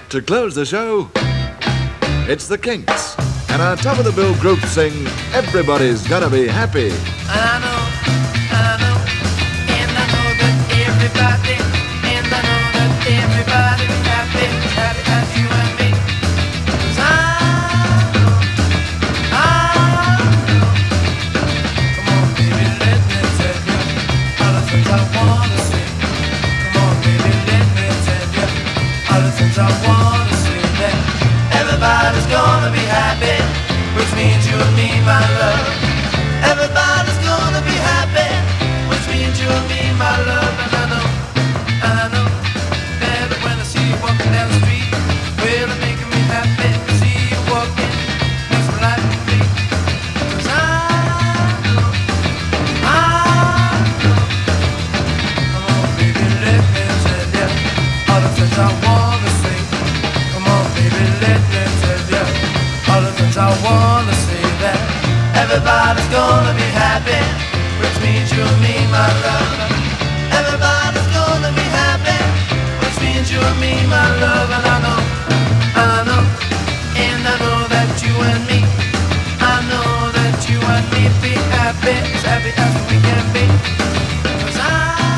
to close the show, it's the Kinks. And our top of the bill group sing Everybody's Gonna Be Happy. I know, and I know that everybody, and I know that everybody's happy, happy as you and me. 'Cause I know. Come on, baby, let me tell you all the things I wanna say. Come on, baby, let me tell you all the things I wanna say. That everybody's gonna be happy, which means you and me, my love. Everybody's gonna be happy, which means you and me, my love. And I know that when I see you walking down the street, well, it's making me happy to see you walking, makes my life complete. 'Cause I know. Come on, baby, let me tell you all the things I wanna say. Come on, baby, let me tell you all the things I wanna say. That everybody's gonna be happy, which means you and me, my love. Everybody's gonna be happy, which means you and me, my love. And I know, and I know that you and me, I know that you and me be happy, as happy as we can be. 'Cause I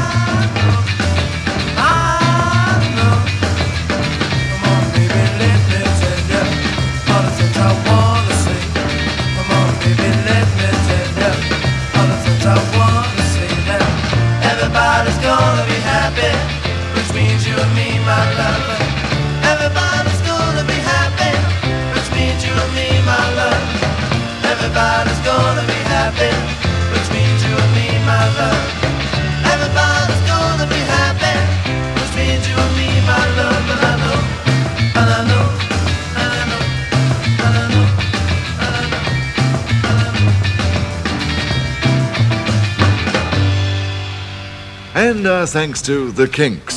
know. Come on, baby, let me tell you all the things I wanna say. Come on, baby, let me tell you all the things I wanna say. Now, everybody's gonna be happy, which means you and me, my love. Everybody's gonna be happy, which means you and me, my love. Everybody's gonna be happy, which means you and me, my love. Everybody's gonna be happy, which means you and me, my love. And I know, and I know, and I know, and I know, and I know, and I know. And our thanks to the Kinks.